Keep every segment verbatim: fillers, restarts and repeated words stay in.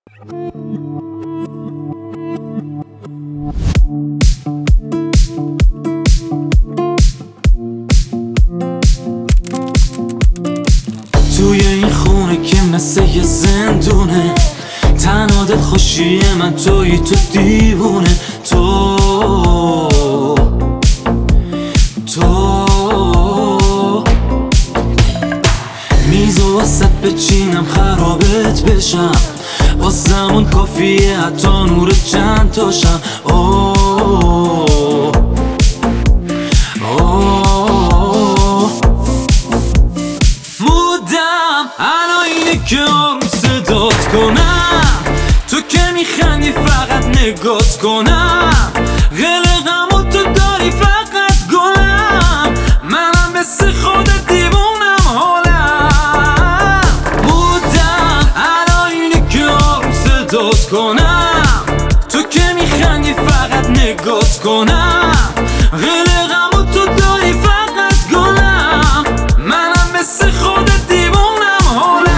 توی این خونه که مثل یه زندونه، تنها دل خوشی من توی تو دیوونه. تو تو میزو واسه بچینم خرابت بشم، واسمون کافیه حتی نور چند تاشم. اوه اوه مودم الان اینه که آروم صدات کنم، تو که میخندی فقط نگات کنم، قلقم و تو داری فقط گلم، منم مثل خودت دیوونم حالم. مودم الان اینه که آروم صدات کنم، تو که میخندی فقط نگات کنم، قلقم و تو داری فقط گلم، منم مثل خودت دیوونم حالم.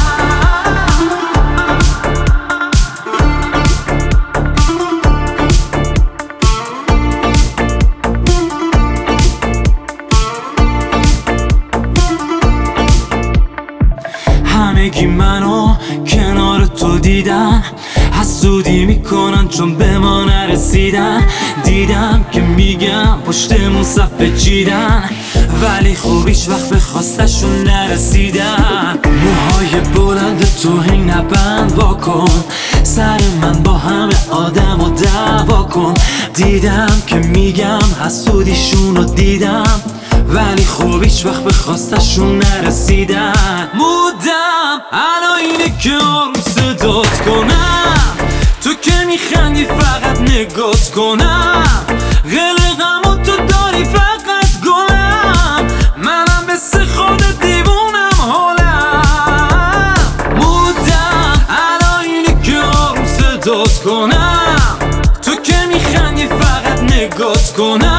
همگی منو کنار تو دیدن، حسودی میکنن چون به ما نرسیدن. دیدم که میگم پشتمون صفحه چیدن، ولی خوب هیچ وقت به خواستشون نرسیدن. موهای بلند توهین نبند واکن، سر من با همه آدم و دعوا کن. دیدم که میگم حسودیشون رو دیدم، ولی خوب هیچ وقت به خواستشون نرسیدن. مودم الان اینه که آروم صدات کنم، تو که میخندی فقط نگات کنم، قلقم و تو داری فقط گلم، منم مثل خودت دیوونم حالم. مودم الان اینه که آروم صدات کنم، تو که میخندی فقط نگات کنم،